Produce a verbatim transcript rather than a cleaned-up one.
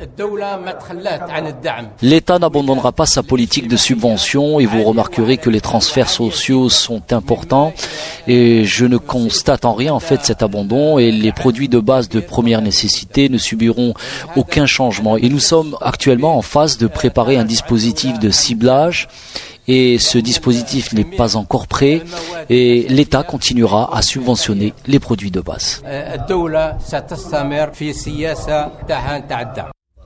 L'État n'abandonnera pas sa politique de subvention et vous remarquerez que les transferts sociaux sont importants et je ne constate en rien en fait cet abandon et les produits de base de première nécessité ne subiront aucun changement. Et nous sommes actuellement en phase de préparer un dispositif de ciblage et ce dispositif n'est pas encore prêt et l'État continuera à subventionner les produits de base.